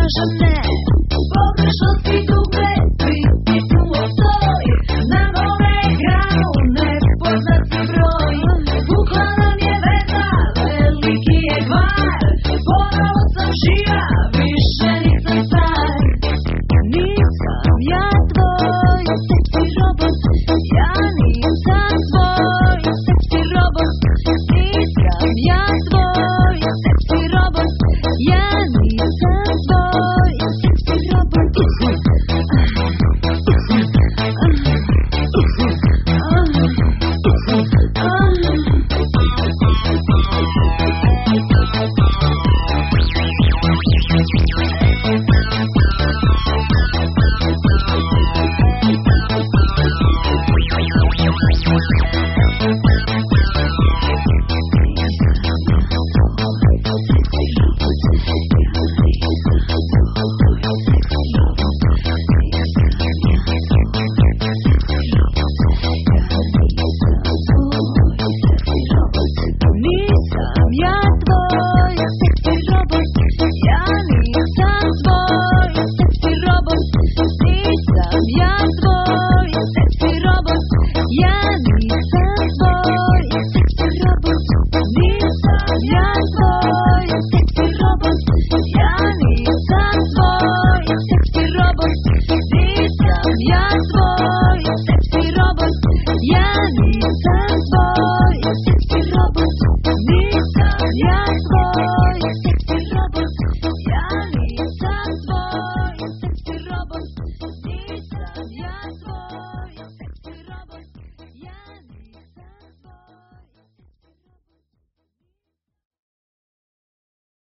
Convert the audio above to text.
kaže ne. Pogrešno si tu gledri i tu ostoji, na mome ekranu nepoznati broj. Pukla nam je veza, veliki je kvar, ponovo sam živa, više nisam star. Nisam ja tvoj seksi robot, ja nisam tvoj seksi robot. Nisam ja tvoj seksi robot, ja nisam tvoj seksi robot. Nisam ja tvoj seksi robot, ja nisam tvoj seksi robot. Nisam ja tvoj seksi robot, ja nisam tvoj seksi robot. Nisam ja tvoj seksi robot, ja nisam tvoj seksi robot. Nisam ja tvoj seksi robot, ja nisam